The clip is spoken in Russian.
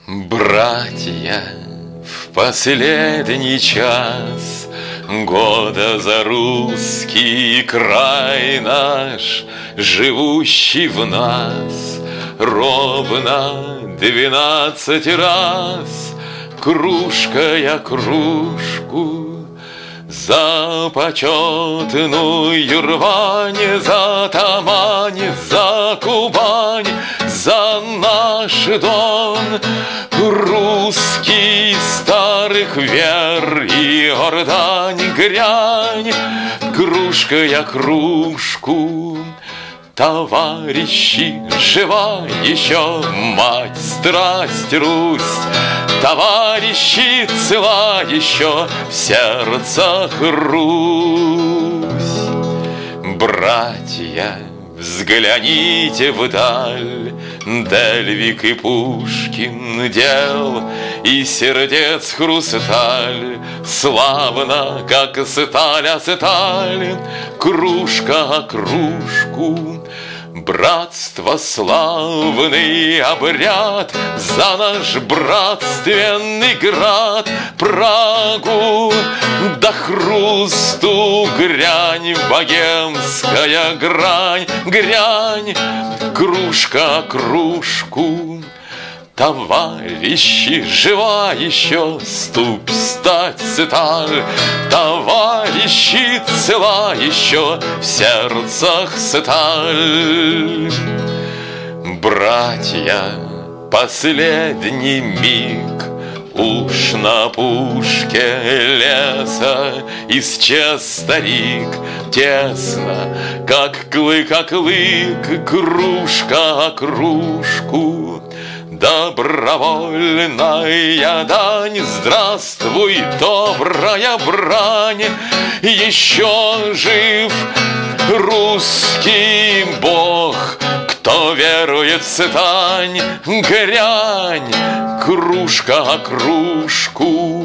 Братья, в последний час года за русский край наш, живущий в нас ровно 12 раз, кружкая кружку за почетную рвань, за Тамань, за Кубань, за наш Дон, русский старых вер и гордань, грянь, кружкая кружку. Товарищи, жива еще мать, страсть, Русь, товарищи, цела еще в сердцах Русь. Братья, взгляните вдаль, Дельвиг и Пушкин дел, и сердец хрусталь, славно, как сталь, а сталь, кружка о кружку. Братство, славный обряд за наш братственный град, Прагу до хрусту грянь, богемская грань, грянь, кружка о кружку. Товарищи, жива еще ступь, стать, сталь, товарищи, цела еще в сердцах сталь. Братья, последний миг, уж на пушке леса исчез старик, тесно, как клык о клык, кружка о кружку. Добровольная дань, здравствуй, добрая брань, еще жив русский бог, кто верует в стань, грянь, кружка о кружку.